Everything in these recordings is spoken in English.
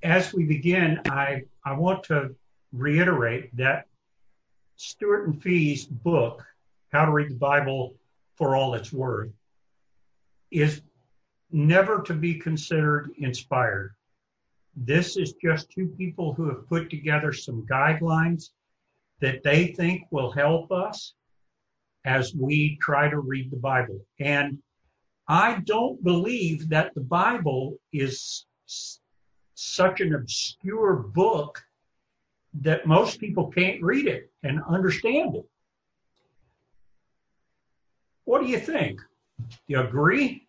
as we begin, I want to reiterate that Stuart and Fee's book, How to Read the Bible for All It's Worth, is never to be considered inspired. This is just two people who have put together some guidelines that they think will help us as we try to read the Bible. And I don't believe that the Bible is such an obscure book that most people can't read it and understand it. What do you think? Do you agree?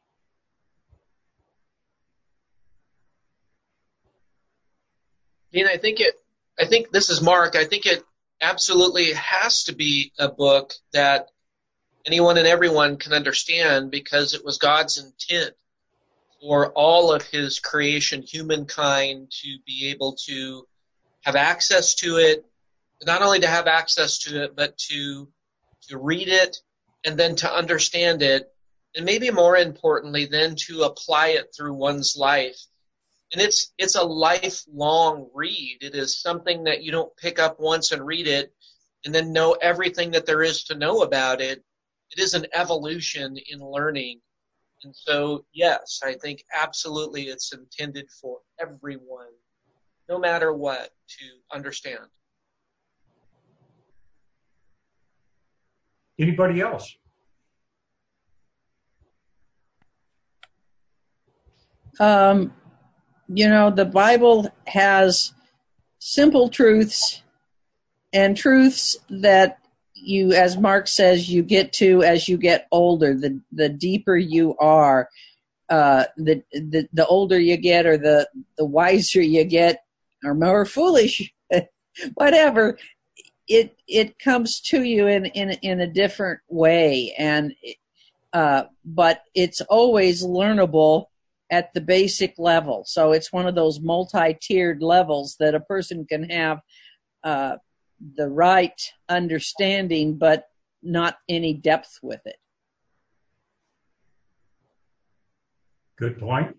Dean, I think this is Mark. I think it absolutely has to be a book that anyone and everyone can understand, because it was God's intent for all of his creation, humankind, to be able to have access to it, not only to have access to it, but to read it and then to understand it, and maybe more importantly, then to apply it through one's life. And it's a lifelong read. It is something that you don't pick up once and read it and then know everything that there is to know about it. It is an evolution in learning. And so, yes, I think absolutely it's intended for everyone, no matter what, to understand. Anybody else? The Bible has simple truths and truths that you, as Mark says, you get to as you get older. The deeper you are, the older you get, or the wiser you get, or more foolish, whatever. It comes to you in a different way, and but it's always learnable at the basic level. So it's one of those multi-tiered levels that a person can have the right understanding, but not any depth with it. Good point.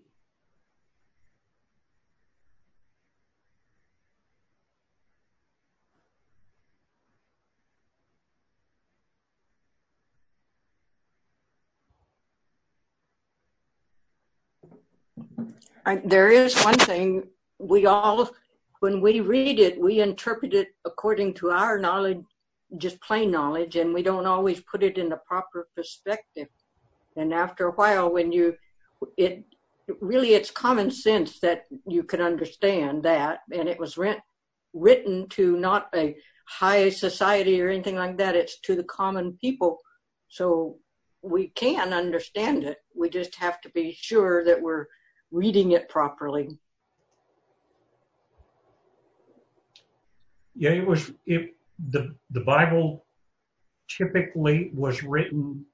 There is one thing, when we read it, we interpret it according to our knowledge, just plain knowledge, and we don't always put it in the proper perspective. And after a while, it's common sense that you can understand that, and it was written to not a high society or anything like that. It's to the common people, so we can understand it. We just have to be sure that we're reading it properly. Yeah, the Bible typically was written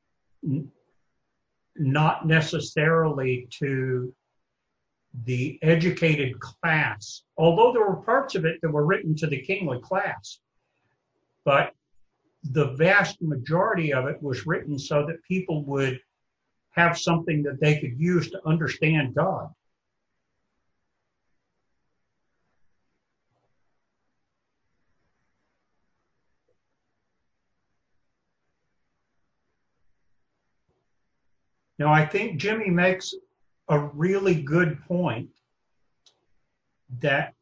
not necessarily to the educated class, although there were parts of it that were written to the kingly class. But the vast majority of it was written so that people would have something that they could use to understand God. Now, I think Jimmy makes a really good point that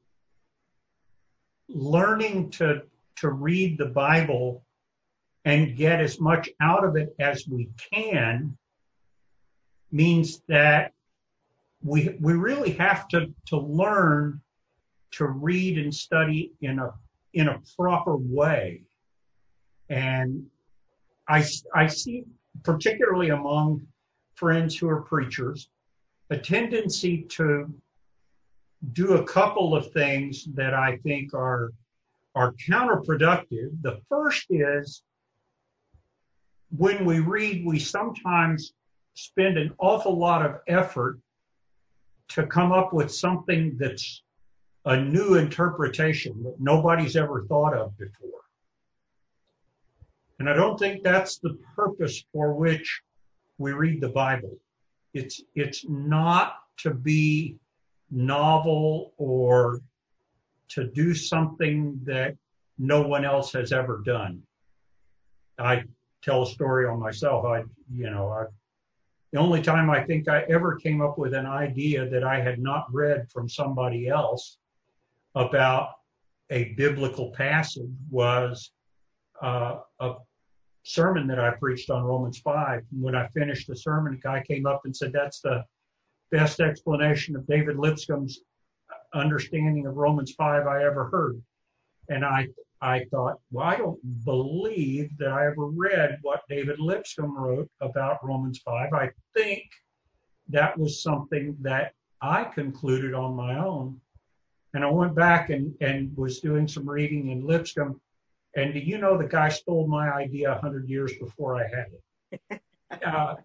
learning to read the Bible and get as much out of it as we can means that we really have to learn to read and study in a proper way. And I see, particularly among friends who are preachers, a tendency to do a couple of things that I think are counterproductive. The first is, when we read, we sometimes spend an awful lot of effort to come up with something that's a new interpretation that nobody's ever thought of before. And I don't think that's the purpose for which we read the Bible. It's not to be novel or to do something that no one else has ever done. I tell a story on myself. The only time I think I ever came up with an idea that I had not read from somebody else about a biblical passage was a sermon that I preached on Romans 5. When I finished the sermon, a guy came up and said, "That's the best explanation of David Lipscomb's understanding of Romans 5 I ever heard." And I thought, well, I don't believe that I ever read what David Lipscomb wrote about Romans 5. I think that was something that I concluded on my own. And I went back and was doing some reading in Lipscomb. And do you know the guy stole my idea 100 years before I had it?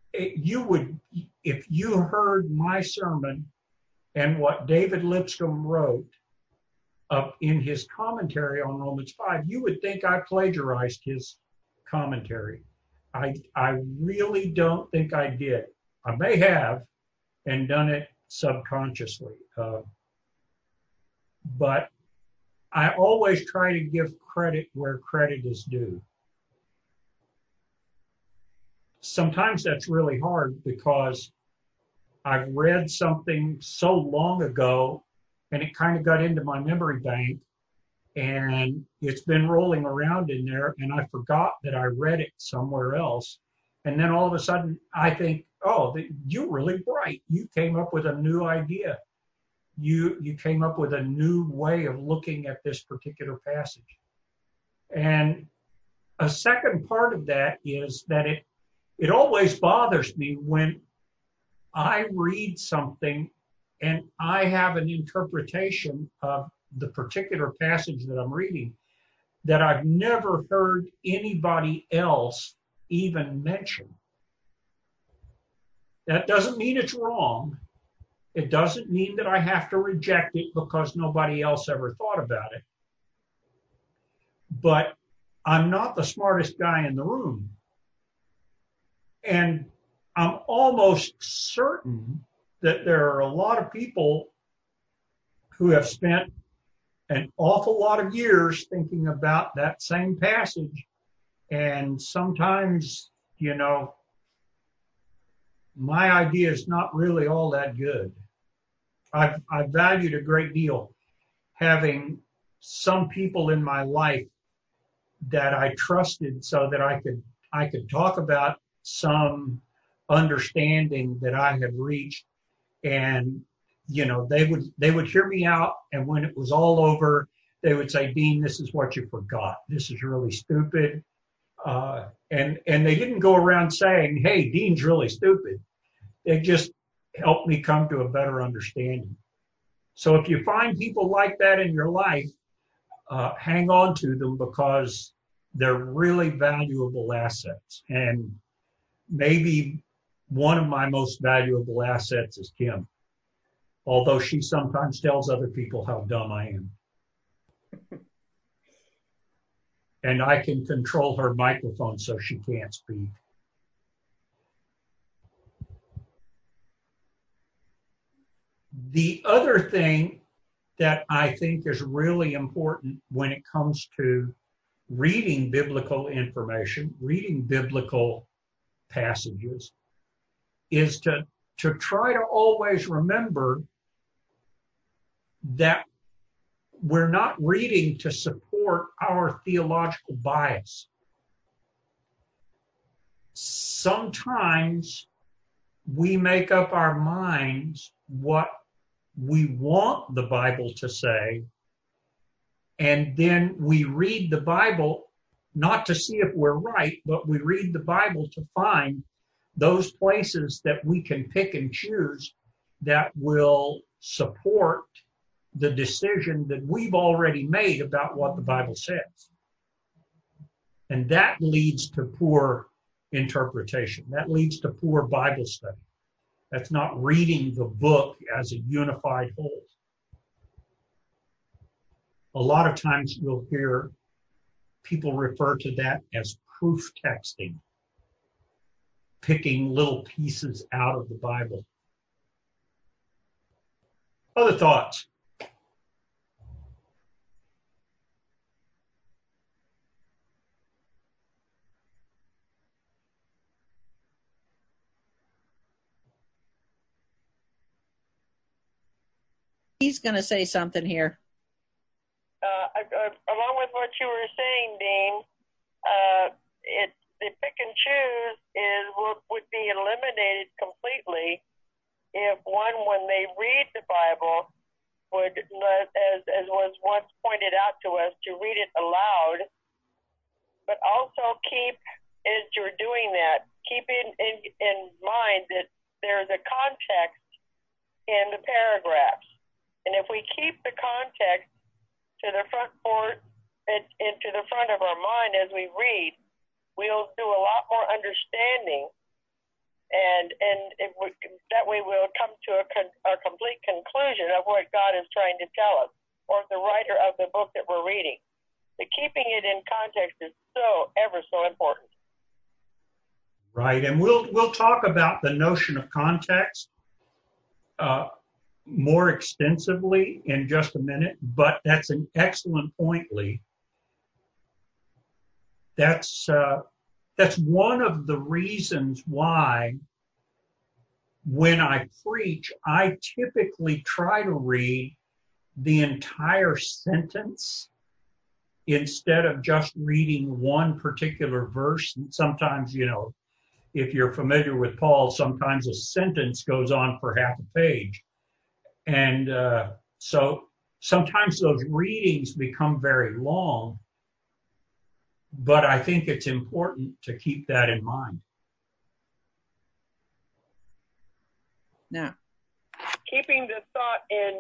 If you heard my sermon and what David Lipscomb wrote in his commentary on Romans 5, you would think I plagiarized his commentary. I really don't think I did. I may have and done it subconsciously. But I always try to give credit where credit is due. Sometimes that's really hard because I've read something so long ago and it kind of got into my memory bank and it's been rolling around in there and I forgot that I read it somewhere else. And then all of a sudden I think, oh, you're really bright. You came up with a new idea. You came up with a new way of looking at this particular passage. And a second part of that is that it always bothers me when I read something and I have an interpretation of the particular passage that I'm reading that I've never heard anybody else even mention. That doesn't mean it's wrong. It doesn't mean that I have to reject it because nobody else ever thought about it. But I'm not the smartest guy in the room. And I'm almost certain that there are a lot of people who have spent an awful lot of years thinking about that same passage. And sometimes, my idea is not really all that good. I've valued a great deal having some people in my life that I trusted so that I could talk about some understanding that I had reached, and they would hear me out, and when it was all over, they would say, "Dean, this is what you forgot. This is really stupid." And they didn't go around saying, "Hey, Dean's really stupid." They just helped me come to a better understanding. So if you find people like that in your life, hang on to them because they're really valuable assets. And maybe one of my most valuable assets is Kim, although she sometimes tells other people how dumb I am. And I can control her microphone so she can't speak. The other thing that I think is really important when it comes to reading biblical information, reading biblical passages, is to try to always remember that we're not reading to support our theological bias. Sometimes we make up our minds what we want the Bible to say, and then we read the Bible not to see if we're right, but we read the Bible to find those places that we can pick and choose that will support the decision that we've already made about what the Bible says. And that leads to poor interpretation. That leads to poor Bible study. That's not reading the book as a unified whole. A lot of times you'll hear people refer to that as proof texting, picking little pieces out of the Bible. Other thoughts? He's going to say something here. Along with what you were saying, Dean, the pick and choose would be eliminated completely if one, when they read the Bible, would, as was once pointed out to us, to read it aloud, but also keep, as you're doing that, keep in mind that there's a context in the paragraphs. And if we keep the context to the front into the front of our mind as we read, we'll do a lot more understanding, and that way we'll come to a complete conclusion of what God is trying to tell us, or the writer of the book that we're reading. But keeping it in context is so ever so important. Right, and we'll talk about the notion of context more extensively in just a minute, but that's an excellent point, Lee. That's one of the reasons why when I preach, I typically try to read the entire sentence instead of just reading one particular verse. And sometimes, if you're familiar with Paul, sometimes a sentence goes on for half a page. And so sometimes those readings become very long, but I think it's important to keep that in mind. Now, keeping the thought in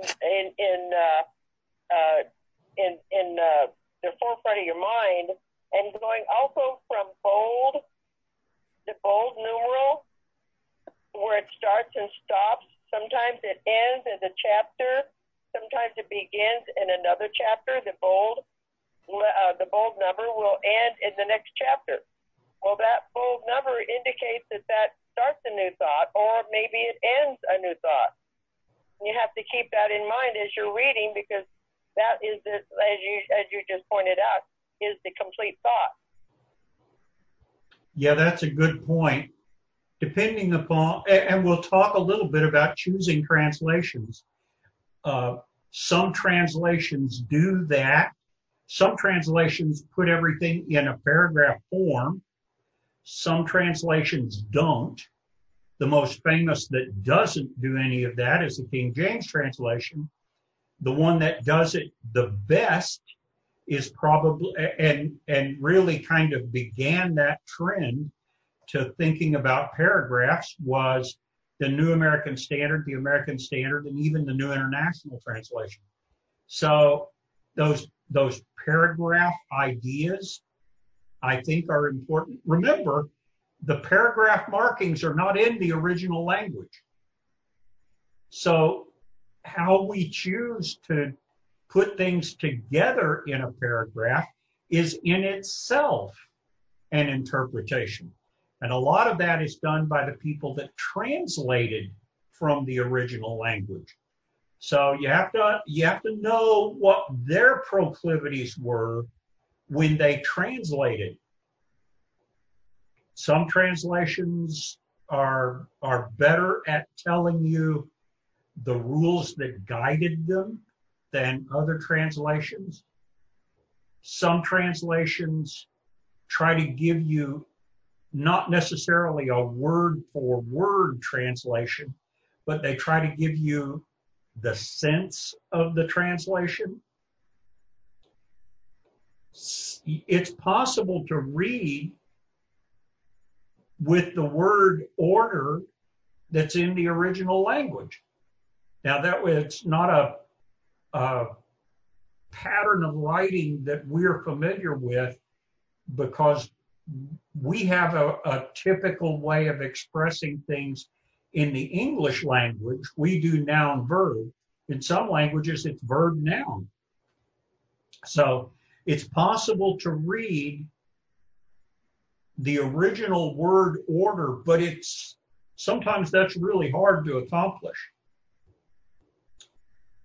the forefront of your mind, and going also from the bold numeral, where it starts and stops. Sometimes it ends as a chapter. Sometimes it begins in another chapter. The bold number will end in the next chapter. Well, that bold number indicates that starts a new thought, or maybe it ends a new thought. And you have to keep that in mind as you're reading, because that is, as you just pointed out, is the complete thought. Yeah, that's a good point. Depending upon, and we'll talk a little bit about choosing translations. Some translations do that. Some translations put everything in a paragraph form. Some translations don't. The most famous that doesn't do any of that is the King James translation. The one that does it the best is probably, and really kind of began that trend to thinking about paragraphs, was the New American Standard, the American Standard, and even the New International Translation. So those paragraph ideas, I think, are important. Remember, the paragraph markings are not in the original language. So how we choose to put things together in a paragraph is in itself an interpretation. And a lot of that is done by the people that translated from the original language. So you have to know what their proclivities were when they translated. Some translations are better at telling you the rules that guided them than other translations. Some translations try to give you not necessarily a word for word translation, but they try to give you the sense of the translation. It's possible to read with the word order that's in the original language. Now, that way, it's not a pattern of writing that we're familiar with, because we have a typical way of expressing things in the English language. We do noun verb. In some languages, it's verb noun. So it's possible to read the original word order, but sometimes that's really hard to accomplish.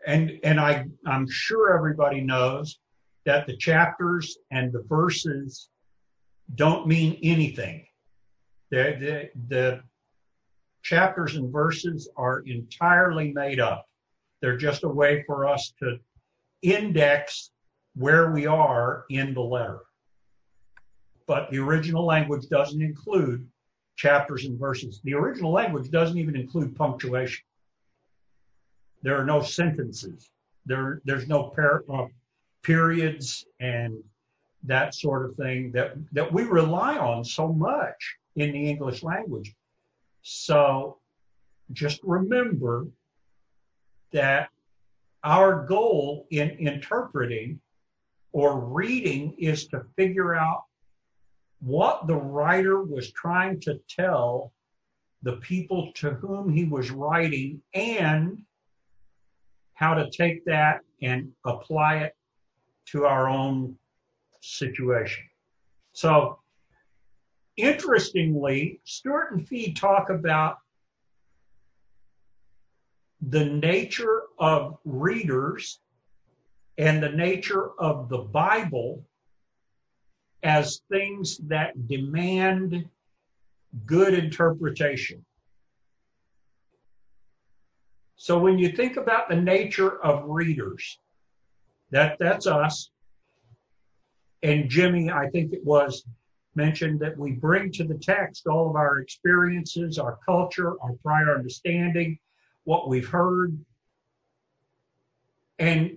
and I'm sure everybody knows that the chapters and the verses don't mean anything. The chapters and verses are entirely made up. They're just a way for us to index where we are in the letter. But the original language doesn't include chapters and verses. The original language doesn't even include punctuation. There are no sentences. There's no periods and that sort of thing that we rely on so much in the English language. So just remember that our goal in interpreting or reading is to figure out what the writer was trying to tell the people to whom he was writing, and how to take that and apply it to our own situation. So, interestingly, Stuart and Fee talk about the nature of readers and the nature of the Bible as things that demand good interpretation. So when you think about the nature of readers, that's us. And Jimmy, I think it was mentioned that we bring to the text all of our experiences, our culture, our prior understanding, what we've heard. And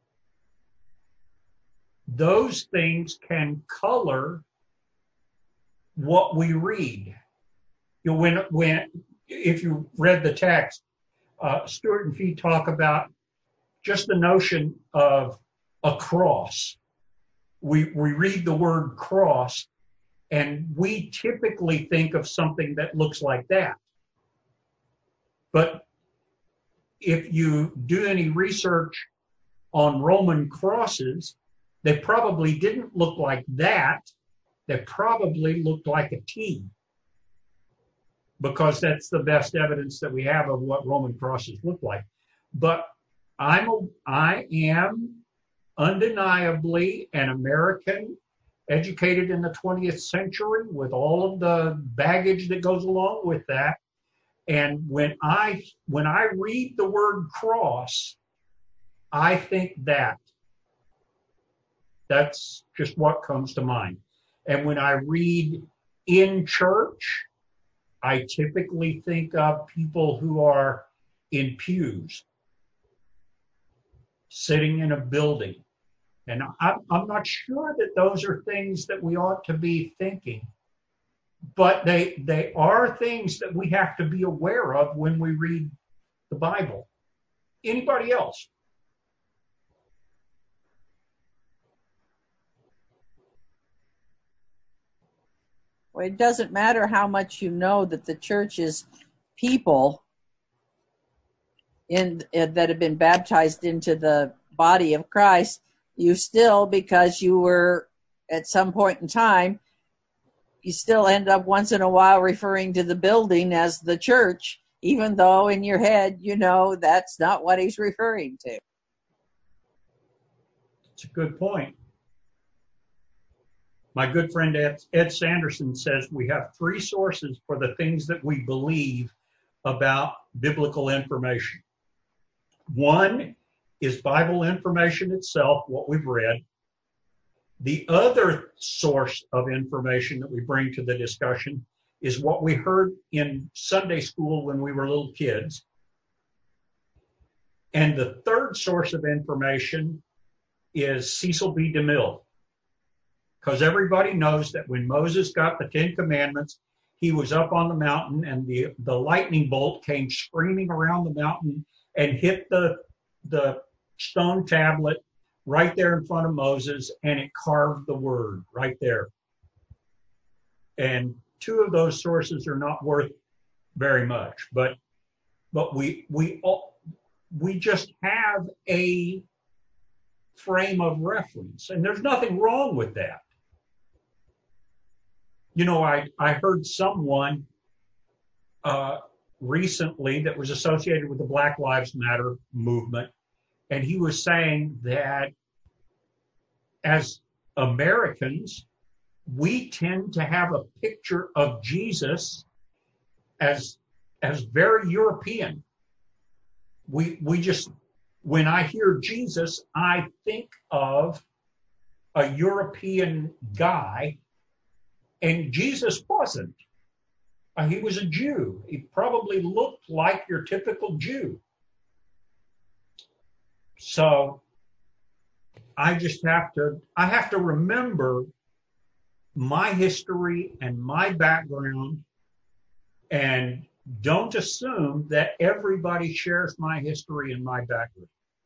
those things can color what we read. You know, if you read the text, Stuart and Fee talk about just the notion of a cross. We read the word cross, and we typically think of something that looks like that. But if you do any research on Roman crosses, they probably didn't look like that. They probably looked like a T, because that's the best evidence that we have of what Roman crosses look like. But I am undeniably an American, educated in the 20th century with all of the baggage that goes along with that. And when I read the word cross, I think that. That's just what comes to mind. And when I read in church, I typically think of people who are in pews, sitting in a building. And I'm not sure that those are things that we ought to be thinking, but they are things that we have to be aware of when we read the Bible. Anybody else? Well, it doesn't matter how much you know that the church is people that have been baptized into the body of Christ. You still, because you were at some point in time, you still end up once in a while referring to the building as the church, even though in your head you know that's not what he's referring to. It's a good point. My good friend Ed Sanderson says we have three sources for the things that we believe about biblical information. One is Bible information itself, what we've read. The other source of information that we bring to the discussion is what we heard in Sunday school when we were little kids. And the third source of information is Cecil B. DeMille. Because everybody knows that when Moses got the Ten Commandments, he was up on the mountain and the lightning bolt came screaming around the mountain and hit the stone tablet right there in front of Moses, and it carved the word right there. And two of those sources are not worth very much, but we just have a frame of reference, and there's nothing wrong with that. You know, I heard someone recently that was associated with the Black Lives Matter movement, And he was saying that as Americans, we tend to have a picture of Jesus as very European. We just, when I hear Jesus, I think of a European guy, and Jesus wasn't. He was a Jew. He probably looked like your typical Jew. So I have to remember my history and my background, and don't assume that everybody shares my history and my background.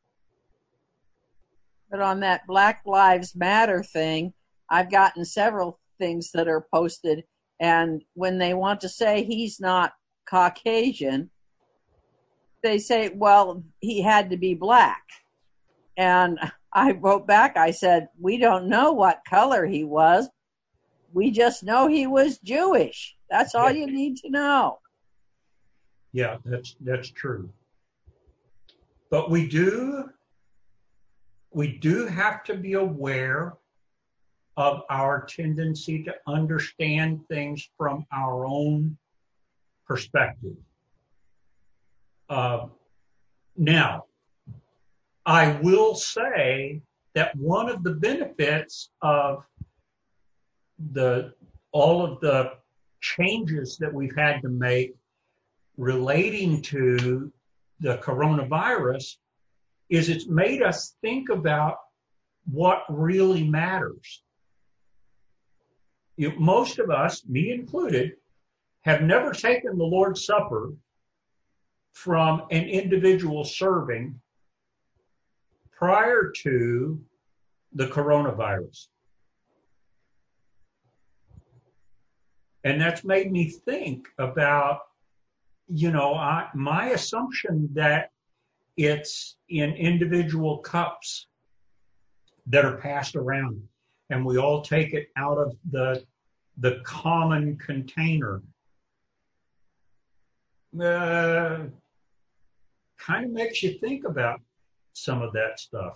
But on that Black Lives Matter thing, I've gotten several things that are posted, and when they want to say he's not Caucasian, they say, well, he had to be black. And I wrote back, I said, we don't know what color he was. We just know he was Jewish. That's all you need to know. Yeah, that's true. But we do have to be aware of our tendency to understand things from our own perspective. Now, I will say that one of the benefits of all of the changes that we've had to make relating to the coronavirus is it's made us think about what really matters. Most of us, me included, have never taken the Lord's Supper from an individual serving prior to the coronavirus. And that's made me think about, my assumption that it's in individual cups that are passed around, and we all take it out of the common container. Kind of makes you think about some of that stuff.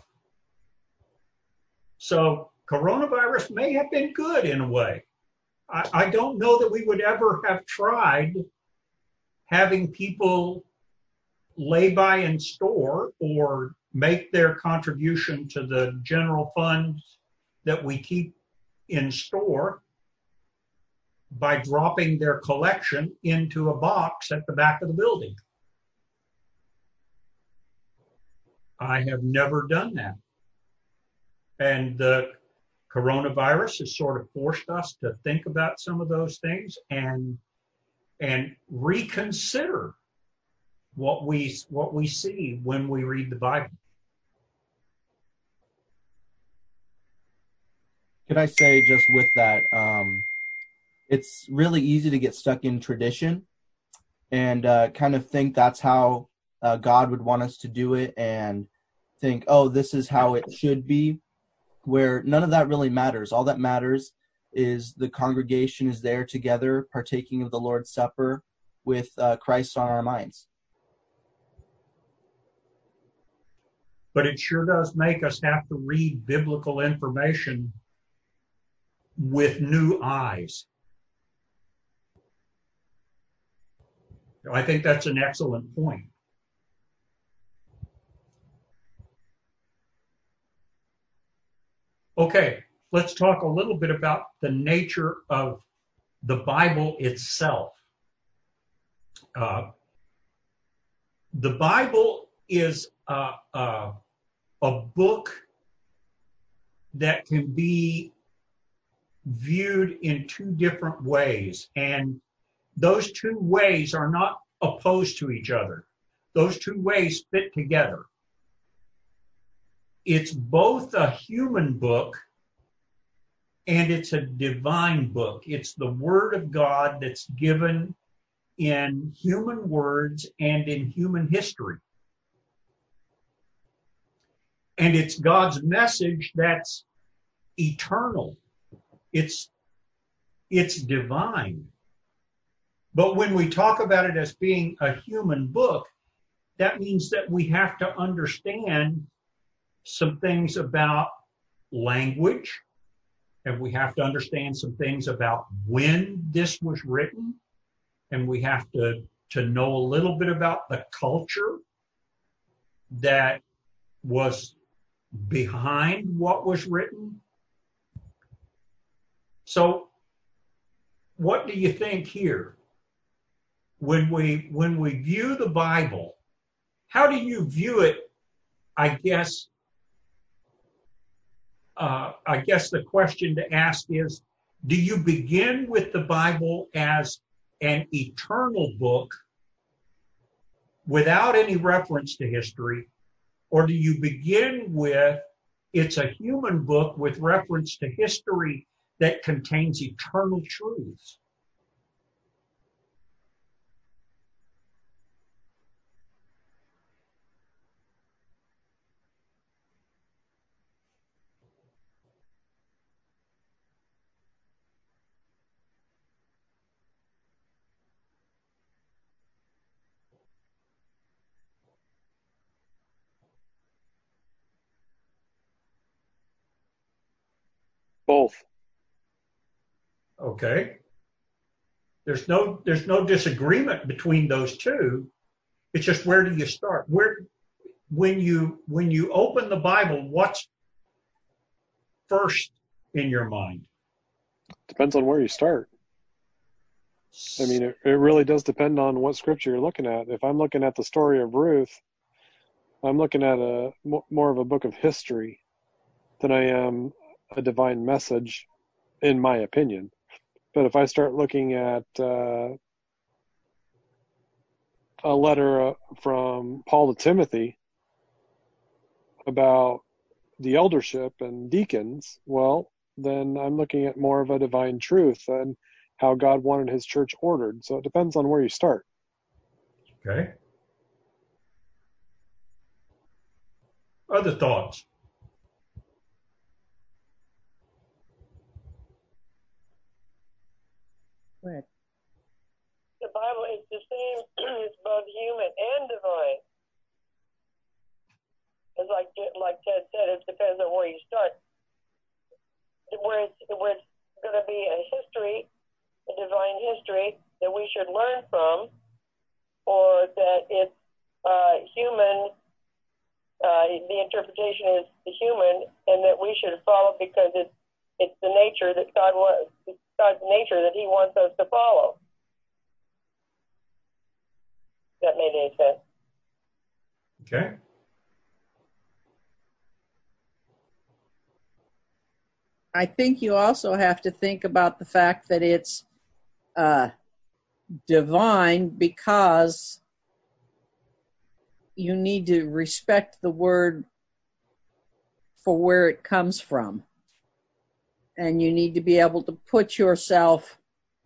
So coronavirus may have been good in a way. I don't know that we would ever have tried having people lay by in store or make their contribution to the general funds that we keep in store by dropping their collection into a box at the back of the building. I have never done that. And the coronavirus has sort of forced us to think about some of those things and reconsider what we see when we read the Bible. Could I say just with that, it's really easy to get stuck in tradition and kind of think that's how God would want us to do it and think, oh, this is how it should be, where none of that really matters. All that matters is the congregation is there together, partaking of the Lord's Supper with Christ on our minds. But it sure does make us have to read biblical information with new eyes. I think that's an excellent point. Okay, let's talk a little bit about the nature of the Bible itself. The Bible is a book that can be viewed in two different ways, and those two ways are not opposed to each other. Those two ways fit together. It's both a human book and it's a divine book. It's the Word of God that's given in human words and in human history. And it's God's message that's eternal. It's divine. But when we talk about it as being a human book, that means that we have to understand some things about language, and we have to understand some things about when this was written, and we have to know a little bit about the culture that was behind what was written. So what do you think here? When we view the Bible, how do you view it? I guess the question to ask is, do you begin with the Bible as an eternal book without any reference to history, or do you begin with it's a human book with reference to history that contains eternal truths? Both. Okay. There's no disagreement between those two. It's just, where do you start? When you open the Bible, what's first in your mind? Depends on where you start. I mean, it really does depend on what scripture you're looking at. If I'm looking at the story of Ruth, I'm looking at more of a book of history than I am a divine message, in my opinion. But if I start looking at a letter from Paul to Timothy about the eldership and deacons, well, then I'm looking at more of a divine truth and how God wanted his church ordered. So it depends on where you start. Okay. Other thoughts? Go ahead. The Bible is the same. It's both human and divine. It's like Ted said, it depends on where you start. Where it's going to be a history, a divine history that we should learn from, or that it's human. The interpretation is the human, and that we should follow because it's the nature that God's nature that He wants us to follow. If that made any sense. Okay. I think you also have to think about the fact that it's divine, because you need to respect the word for where it comes from. And you need to be able to put yourself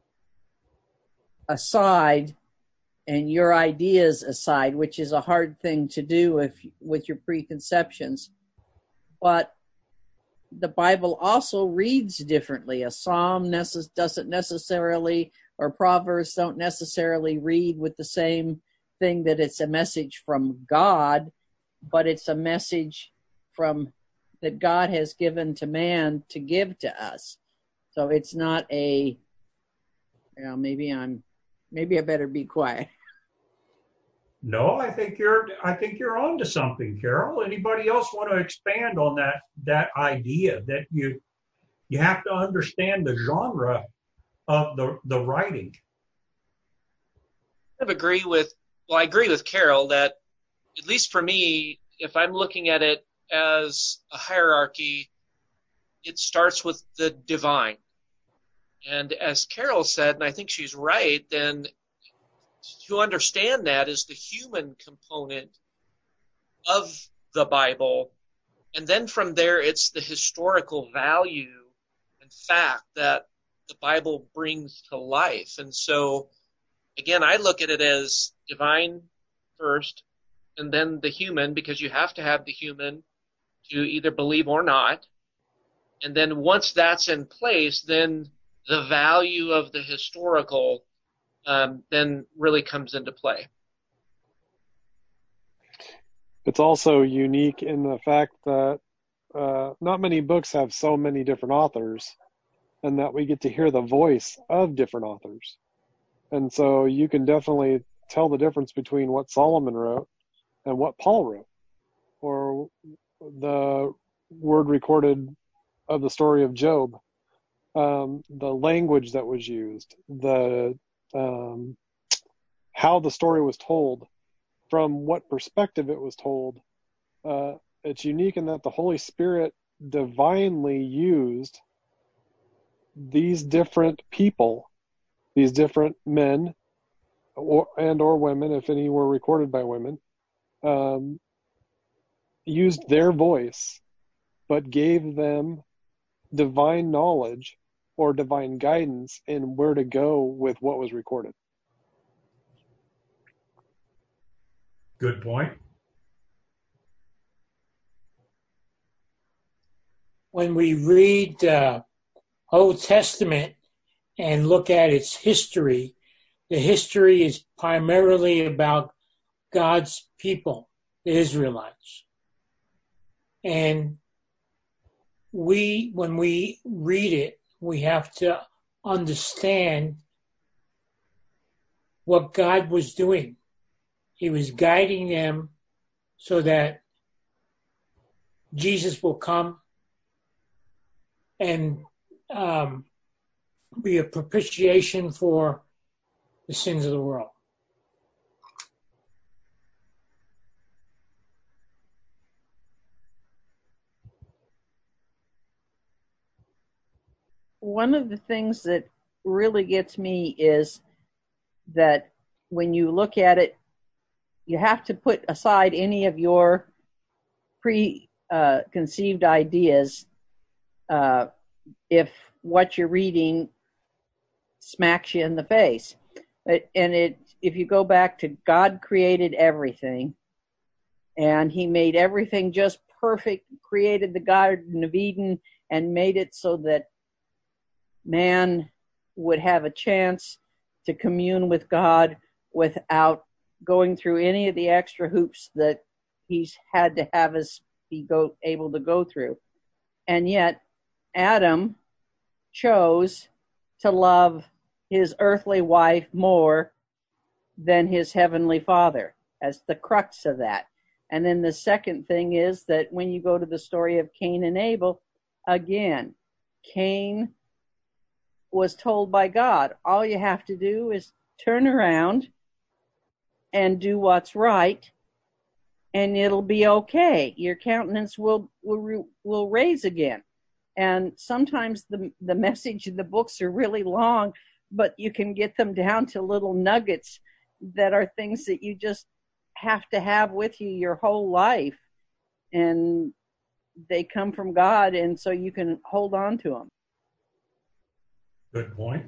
aside and your ideas aside, which is a hard thing to do with your preconceptions. But the Bible also reads differently. A psalm doesn't necessarily, or Proverbs don't necessarily read with the same thing, that it's a message from God, but it's a message that God has given to man to give to us. So it's not maybe I better be quiet. No, I think you're on to something, Carol. Anybody else want to expand on that idea that you have to understand the genre of the writing? I agree with Carol that, at least for me, if I'm looking at it as a hierarchy, it starts with the divine. And as Carol said, and I think she's right, then to understand that is the human component of the Bible. And then from there, it's the historical value and fact that the Bible brings to life. And so, again, I look at it as divine first, and then the human, because you have to have the human to either believe or not. And then once that's in place, then the value of the historical then really comes into play. It's also unique in the fact that not many books have so many different authors, and that we get to hear the voice of different authors. And so you can definitely tell the difference between what Solomon wrote and what Paul wrote, or the word recorded of the story of Job, the language that was used, the how the story was told, from what perspective it was told. It's unique in that the Holy Spirit divinely used these different people, these different men or women, if any were recorded by women, used their voice, but gave them divine knowledge or divine guidance in where to go with what was recorded. Good point. When we read Old Testament and look at its history, the history is primarily about God's people, the Israelites. And when we read it, we have to understand what God was doing. He was guiding them so that Jesus will come and be a propitiation for the sins of the world. One of the things that really gets me is that when you look at it, you have to put aside any of your preconceived ideas if what you're reading smacks you in the face. If you go back to God created everything, and he made everything just perfect, created the Garden of Eden and made it so that man would have a chance to commune with God without going through any of the extra hoops that he's had to have us be able to go through. And yet Adam chose to love his earthly wife more than his heavenly father, as the crux of that. And then the second thing is that when you go to the story of Cain and Abel, again, Cain was told by God, all you have to do is turn around and do what's right, and it'll be okay. Your countenance will raise again. And sometimes the message in the books are really long, but you can get them down to little nuggets that are things that you just have to have with you your whole life. And they come from God, and so you can hold on to them. Good point.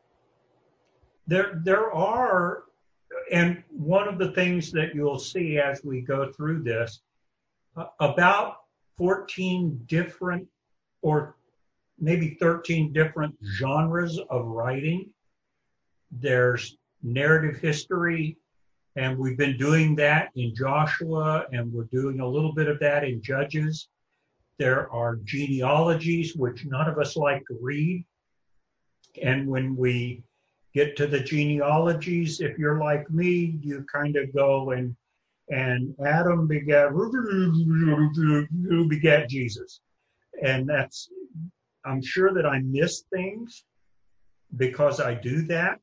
There are, and one of the things that you'll see as we go through this, about 14 different or maybe 13 different genres of writing. There's narrative history, and we've been doing that in Joshua, and we're doing a little bit of that in Judges. There are genealogies, which none of us like to read. And when we get to the genealogies, if you're like me, you kind of go and Adam begat, who begat Jesus. And that's, I'm sure that I miss things because I do that.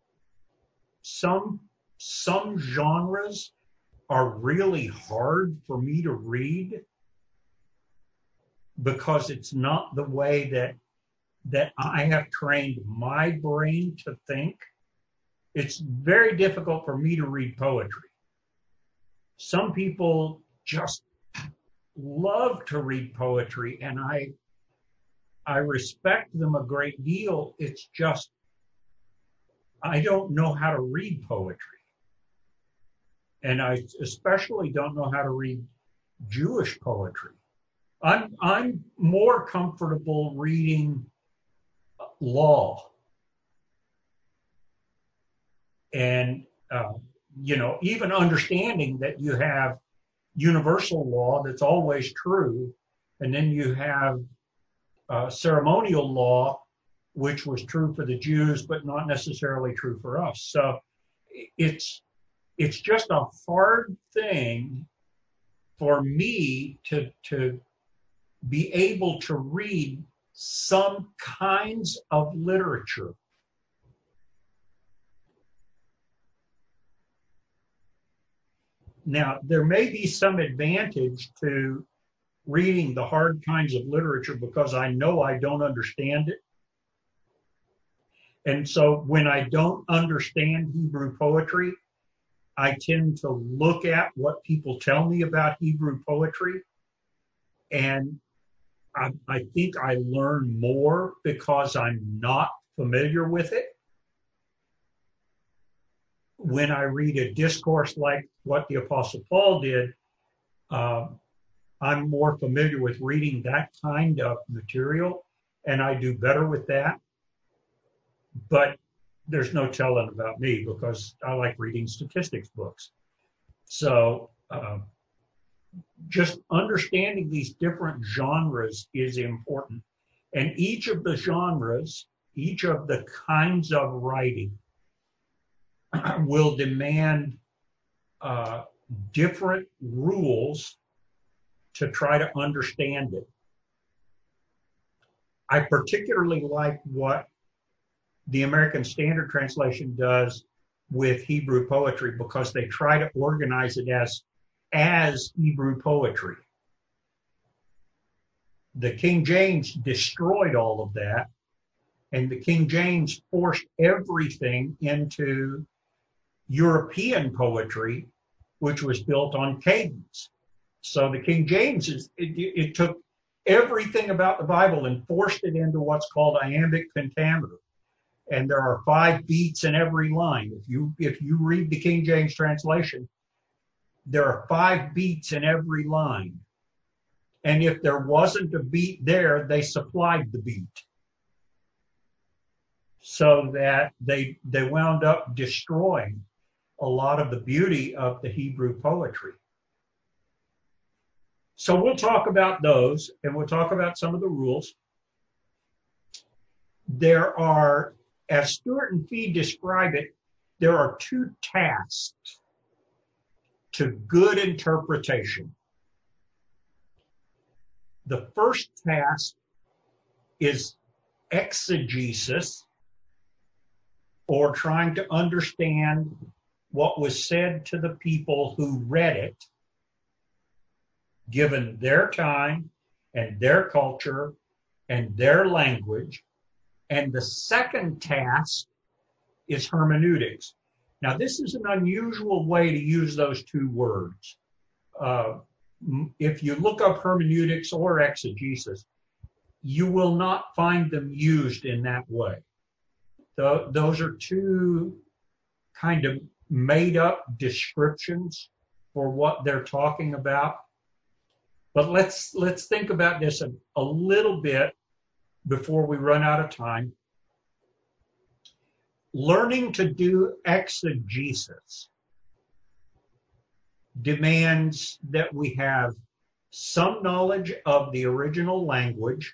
Some genres are really hard for me to read because it's not the way that I have trained my brain to think. It's very difficult for me to read poetry. Some people just love to read poetry, and I respect them a great deal. It's just, I don't know how to read poetry. And I especially don't know how to read Jewish poetry. I'm more comfortable reading law. And, even understanding that you universal law that's always true, and then you have ceremonial law, which was true for the Jews, but not necessarily true for us. So it's just a hard thing for me to be able to read some kinds of literature. Now, there may be some advantage to reading the hard kinds of literature because I know I don't understand it. And so when I don't understand Hebrew poetry, I tend to look at what people tell me about Hebrew poetry. And I think I learn more because I'm not familiar with it. When I read a discourse like what the Apostle Paul did, I'm more familiar with reading that kind of material, and I do better with that. But there's no telling about me because I like reading statistics books. So just understanding these different genres is important. And each of the genres, each of the kinds of writing will demand different rules to try to understand it. I particularly like what the American Standard Translation does with Hebrew poetry because they try to organize it as Hebrew poetry. The King James destroyed all of that, and the King James forced everything into European poetry, which was built on cadence. So the King James, it took everything about the Bible and forced it into what's called iambic pentameter. And there are 5 beats in every line. If you read the King James translation, there are 5 beats in every line. And if there wasn't a beat there, they supplied the beat. So that they wound up destroying a lot of the beauty of the Hebrew poetry. So we'll talk about those, and we'll talk about some of the rules. There are, as Stuart and Fee describe it, there are 2 tasks to good interpretation. The first task is exegesis, or trying to understand what was said to the people who read it, given their time and their culture and their language. And the second task is hermeneutics. Now, this is an unusual way to use those 2 words. If you look up hermeneutics or exegesis, you will not find them used in that way. Those are 2 kind of made up descriptions for what they're talking about. But let's think about this a little bit before we run out of time. Learning to do exegesis demands that we have some knowledge of the original language,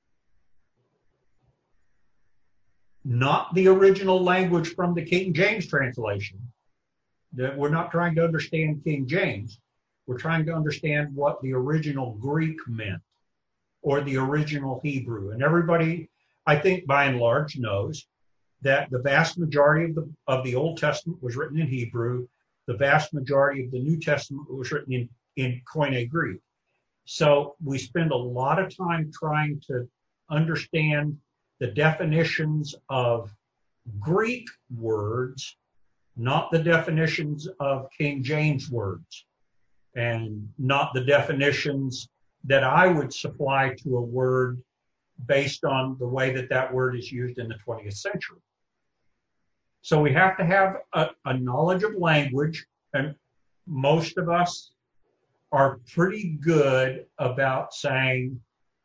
not the original language from the King James translation. That we're not trying to understand King James. We're trying to understand what the original Greek meant or the original Hebrew. And everybody, I think by and large, knows that the vast majority of the Old Testament was written in Hebrew. The vast majority of the New Testament was written in Koine Greek. So we spend a lot of time trying to understand the definitions of Greek words, not the definitions of King James words, and not the definitions that I would supply to a word based on the way that word is used in the 20th century. So we have to have a knowledge of language, and most of us are pretty good about saying,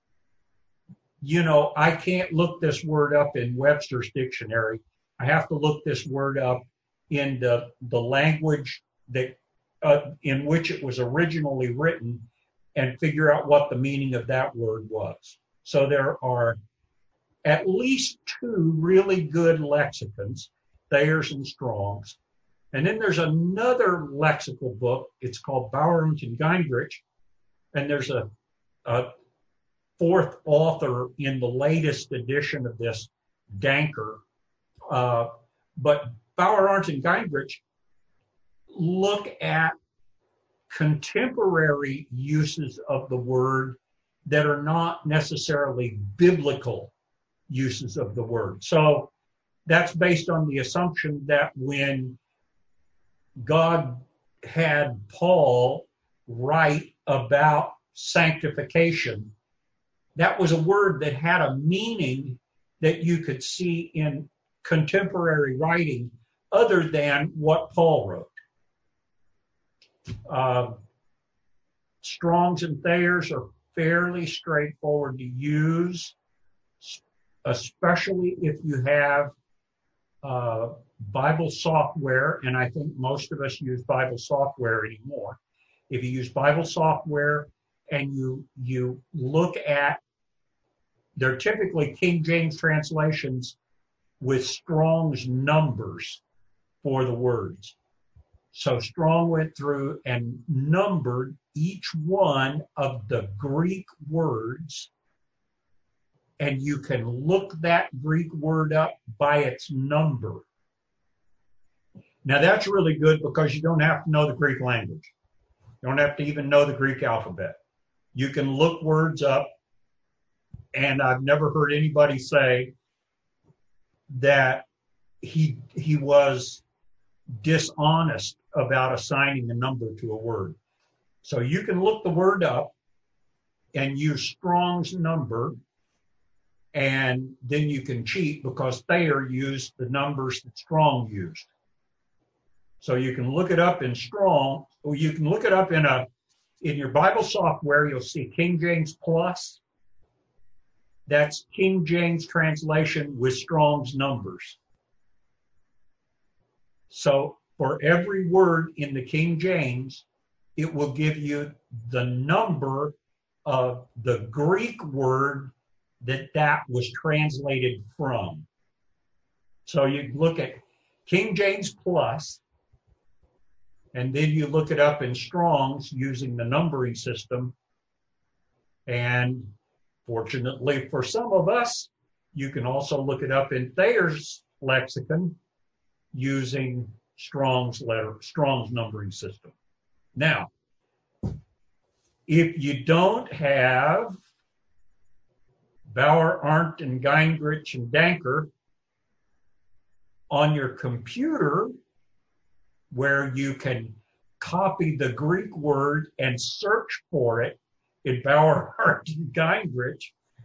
I can't look this word up in Webster's dictionary. I have to look this word up in the language that in which it was originally written and figure out what the meaning of that word was. So there are at least 2 really good lexicons, Thayer's and Strong's. And then there's another lexical book. It's called Bauer-Arndt and Gingrich. And there's a 4th author in the latest edition of this, Danker. But Bauer-Arndt and Gingrich look at contemporary uses of the word that are not necessarily biblical uses of the word. So that's based on the assumption that when God had Paul write about sanctification, that was a word that had a meaning that you could see in contemporary writing other than what Paul wrote. Strong's and Thayer's are fairly straightforward to use, especially if you have Bible software, and I think most of us use Bible software anymore. If you use Bible software and you look at, they're typically King James translations with Strong's numbers for the words. So Strong went through and numbered each one of the Greek words, and you can look that Greek word up by its number. Now that's really good because you don't have to know the Greek language. You don't have to even know the Greek alphabet. You can look words up, and I've never heard anybody say that he was dishonest about assigning a number to a word. So you can look the word up and use Strong's number, and then you can cheat because Thayer used the numbers that Strong used. So you can look it up in Strong, or you can look it up in your Bible software. You'll see King James Plus. That's King James translation with Strong's numbers. So for every word in the King James, it will give you the number of the Greek word that was translated from. So you look at King James Plus, and then you look it up in Strong's using the numbering system. And fortunately for some of us, you can also look it up in Thayer's lexicon using Strong's numbering system. Now, if you don't have Bauer-Arndt and Gingrich and Danker on your computer, where you can copy the Greek word and search for it in Bauer-Arndt and Gingrich,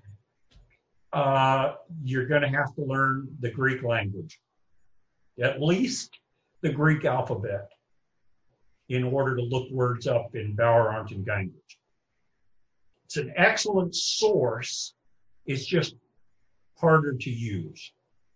you're going to have to learn the Greek language, at least the Greek alphabet, in order to look words up in Bauer-Arndt and Gingrich. It's an excellent source. It's just harder to use.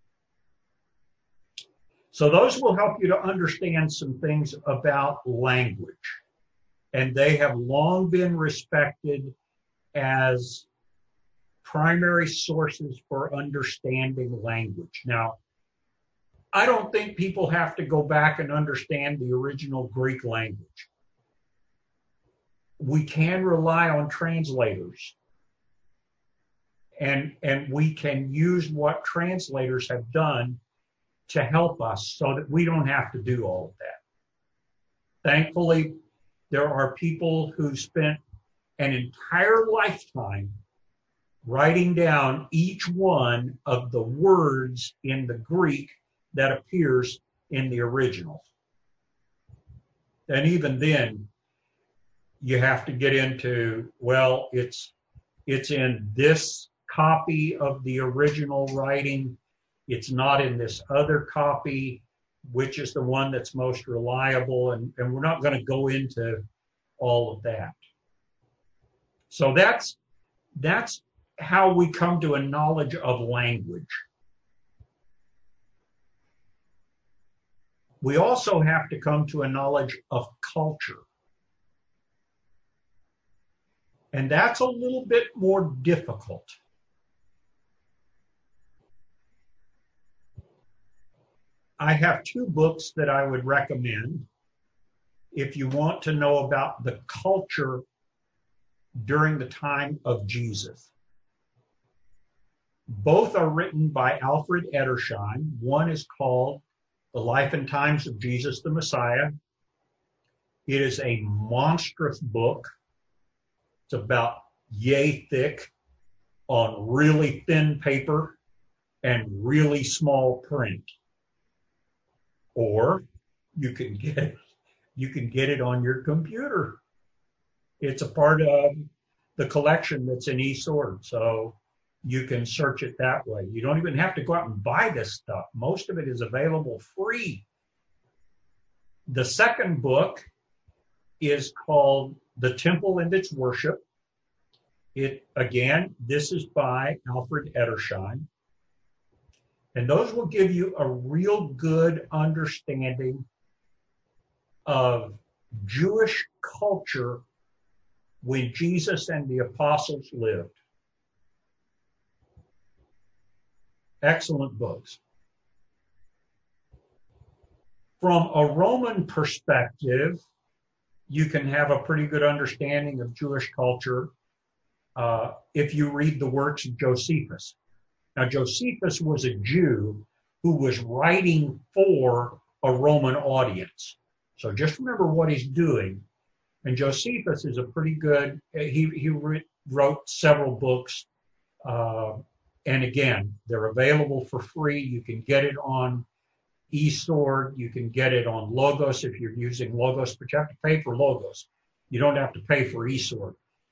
So those will help you to understand some things about language. And they have long been respected as primary sources for understanding language. Now, I don't think people have to go back and understand the original Greek language. We can rely on translators. And we can use what translators have done to help us so that we don't have to do all of that. Thankfully, there are people who spent an entire lifetime writing down each one of the words in the Greek that appears in the original. And even then, you have to get into, well, it's in this copy of the original writing. It's not in this other copy, which is the one that's most reliable. And we're not going to go into all of that. So that's how we come to a knowledge of language. we also have to come to a knowledge of culture. And that's a little bit more difficult. I have two books that I would recommend if you want to know about the culture during the time of Jesus. Both are written by Alfred Edersheim. One is called The Life and Times of Jesus the Messiah. It is a monstrous book. It's about yay thick on really thin paper and really small print. Or you can get it on your computer. It's a part of the collection that's in eSword, so you can search it that way. You don't even have to go out and buy this stuff. Most of it is available free. The second book is called The Temple and Its Worship. This is by Alfred Edersheim. And those will give you a real good understanding of Jewish culture when Jesus and the apostles lived. Excellent books. From a Roman perspective, you can have a pretty good understanding of Jewish culture if you read the works of Josephus. Now, Josephus was a Jew who was writing for a Roman audience. So just remember what he's doing. And Josephus is a pretty good, he wrote several books. And again, they're available for free. You can get it on eSword. You can get it on Logos if you're using Logos, but you have to pay for Logos. You don't have to pay for eSword.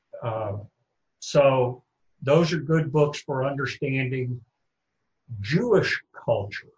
So those are good books for understanding Jewish culture.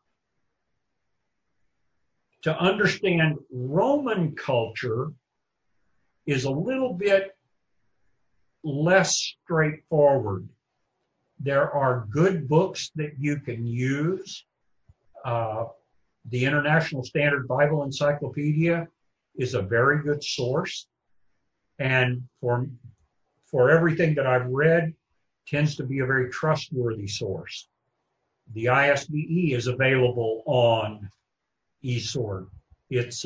To understand Roman culture is a little bit less straightforward. There are good books that you can use. The International Standard Bible Encyclopedia is a very good source. And for everything that I've read, tends to be a very trustworthy source. The ISBE is available on eSword. It's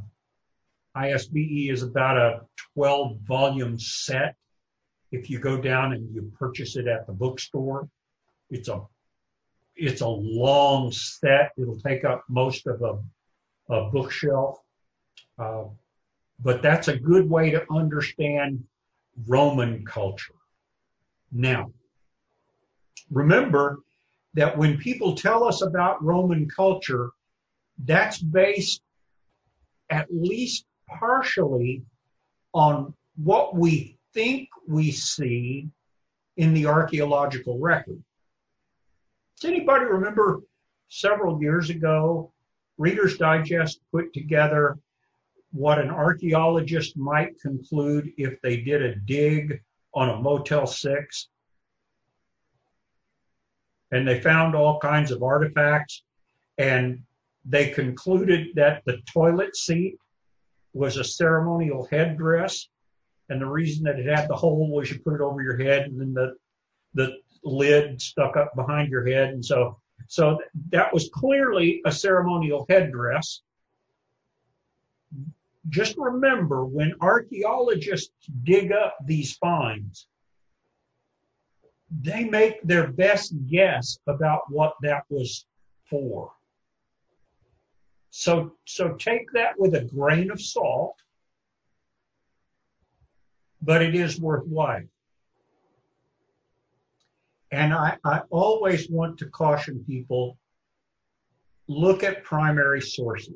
ISBE is about a 12-volume set. If you go down and you purchase it at the bookstore, it's a long set. It'll take up most of a bookshelf. But that's a good way to understand Roman culture. Now, remember that when people tell us about Roman culture, that's based at least partially on what we think we see in the archaeological record. Does anybody remember several years ago, Reader's Digest put together what an archaeologist might conclude if they did a dig on a Motel 6? And they found all kinds of artifacts, and they concluded that the toilet seat was a ceremonial headdress, and the reason that it had the hole was you put it over your head, and then the lid stuck up behind your head, and so that was clearly a ceremonial headdress. Just remember, when archaeologists dig up these finds, they make their best guess about what that was for. So take that with a grain of salt, but it is worthwhile. And I always want to caution people, look at primary sources.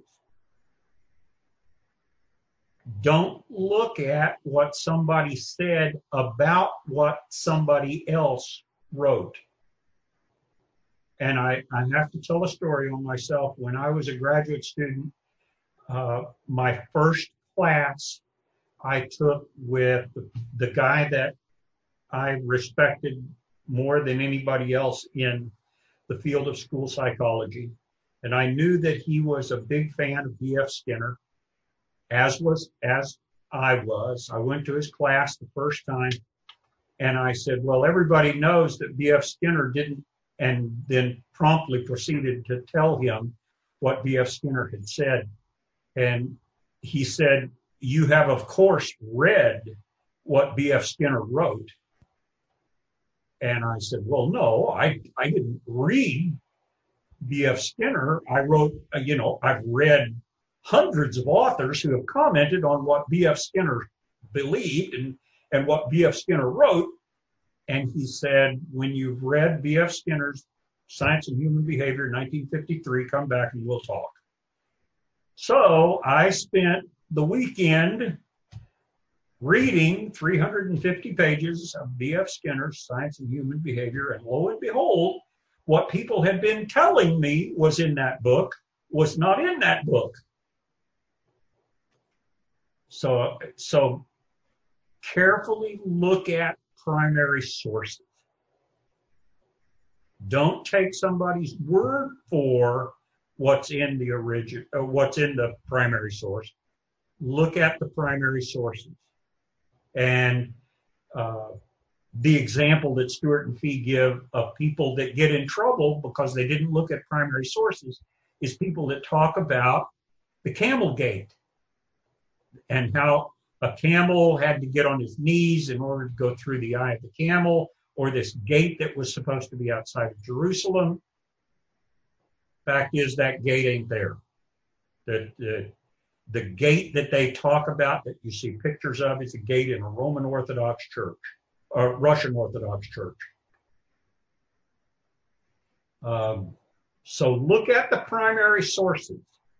Don't look at what somebody said about what somebody else wrote. And I have to tell a story on myself. When I was a graduate student, my first class I took with the guy that I respected more than anybody else in the field of school psychology. And I knew that he was a big fan of B.F. Skinner, as I was. I went to his class the first time, and I said, well, everybody knows that B.F. Skinner didn't, and then promptly proceeded to tell him what B.F. Skinner had said. And he said, you have, of course, read what B.F. Skinner wrote. And I said, well, no, I didn't read B.F. Skinner. I wrote, I've read hundreds of authors who have commented on what B.F. Skinner believed and what B.F. Skinner wrote. And he said, when you've read B.F. Skinner's Science and Human Behavior, 1953, come back and we'll talk. So I spent the weekend reading 350 pages of B.F. Skinner's Science and Human Behavior, and lo and behold, what people had been telling me was in that book was not in that book. So carefully look at primary sources. Don't take somebody's word for what's in the original, what's in the primary source. Look at the primary sources. And the example that Stewart and Fee give of people that get in trouble because they didn't look at primary sources is people that talk about the camel gate and how a camel had to get on his knees in order to go through the eye of the camel, or this gate that was supposed to be outside of Jerusalem. Fact is, that gate ain't there. The gate that they talk about, that you see pictures of, is a gate in a Roman Orthodox church, or Russian Orthodox church. So look at the primary sources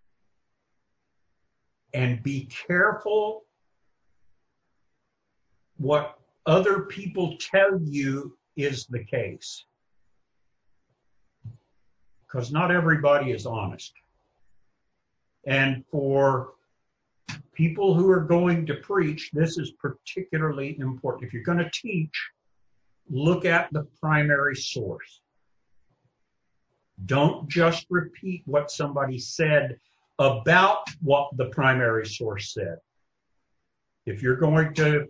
and be careful what other people tell you is the case. Because not everybody is honest. And for people who are going to preach, this is particularly important. If you're going to teach, look at the primary source. Don't just repeat what somebody said about what the primary source said. If you're going to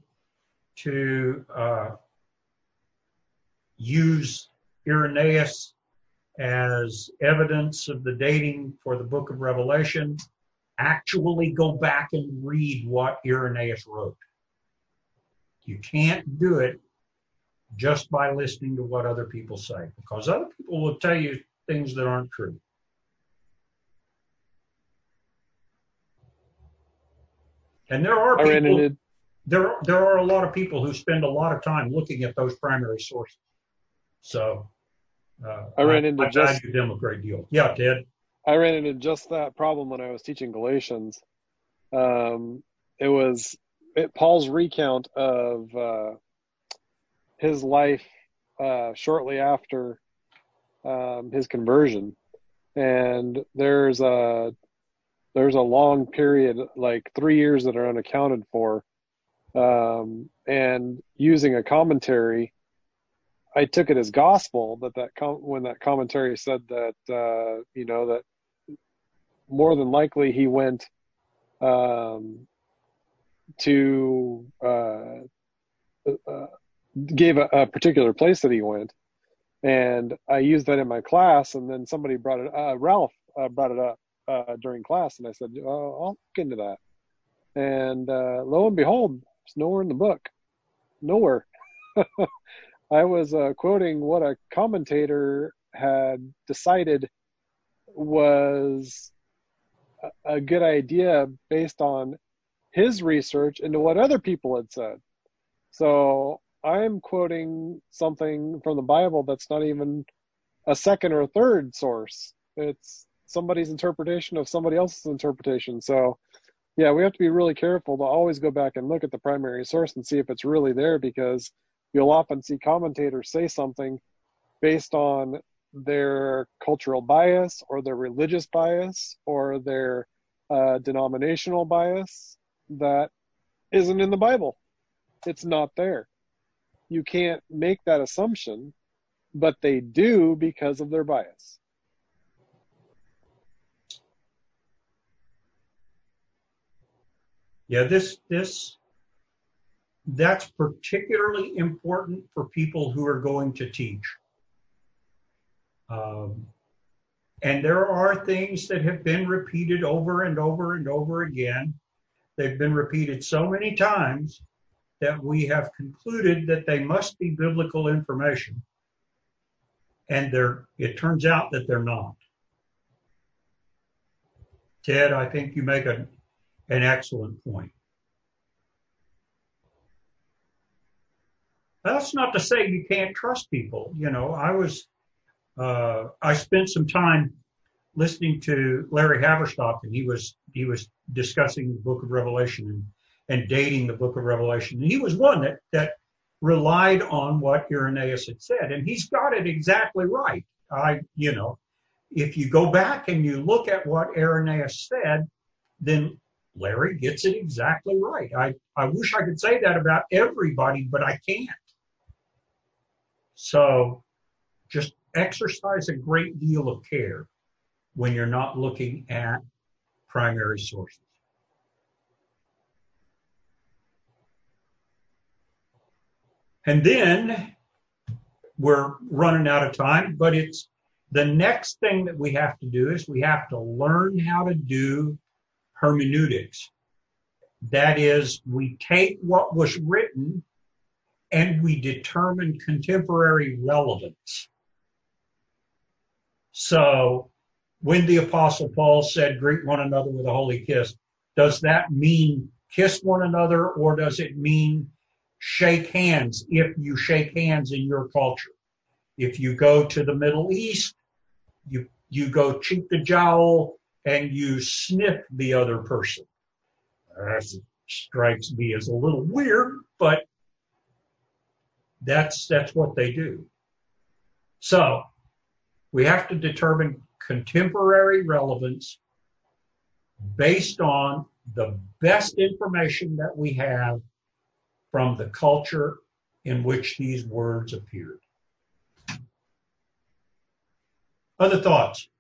use Irenaeus as evidence of the dating for the book of Revelation, actually go back and read what Irenaeus wrote. You can't do it just by listening to what other people say, because other people will tell you things that aren't true. And there are people, there are a lot of people who spend a lot of time looking at those primary sources. So I value them a great deal. Yeah, Ted. I ran into just that problem when I was teaching Galatians. It was Paul's recount of his life shortly after his conversion, and there's a long period, like 3 years, that are unaccounted for. And using a commentary, I took it as gospel when that commentary said that that more than likely he went gave a particular place that he went, and I used that in my class, and then somebody brought it. Ralph brought it up during class, and I said, I'll look into that. And lo and behold, it's nowhere in the book. Nowhere. I was quoting what a commentator had decided was a good idea based on his research into what other people had said. So I'm quoting something from the Bible that's not even a second or third source. It's somebody's interpretation of somebody else's interpretation. So yeah, we have to be really careful to always go back and look at the primary source and see if it's really there, because you'll often see commentators say something based on their cultural bias or their religious bias or their denominational bias that isn't in the Bible. It's not there. You can't make that assumption, but they do because of their bias. Yeah, that's particularly important for people who are going to teach. And there are things that have been repeated over and over and over again. They've been repeated so many times that we have concluded that they must be biblical information. And it turns out that they're not. Ted, I think you make an excellent point. That's not to say you can't trust people. You know, I spent some time listening to Larry Haverstock, and he was discussing the Book of Revelation and dating the Book of Revelation. And he was one that relied on what Irenaeus had said, and he's got it exactly right. If you go back and you look at what Irenaeus said, then Larry gets it exactly right. I wish I could say that about everybody, but I can't. So just exercise a great deal of care when you're not looking at primary sources. And then we're running out of time, but it's the next thing that we have to do is we have to learn how to do hermeneutics. That is, we take what was written and we determine contemporary relevance. So when the Apostle Paul said, greet one another with a holy kiss, does that mean kiss one another, or does it mean shake hands if you shake hands in your culture? If you go to the Middle East, you go cheek to jowl and you sniff the other person. That strikes me as a little weird, but that's what they do. So we have to determine contemporary relevance based on the best information that we have from the culture in which these words appeared. Other thoughts?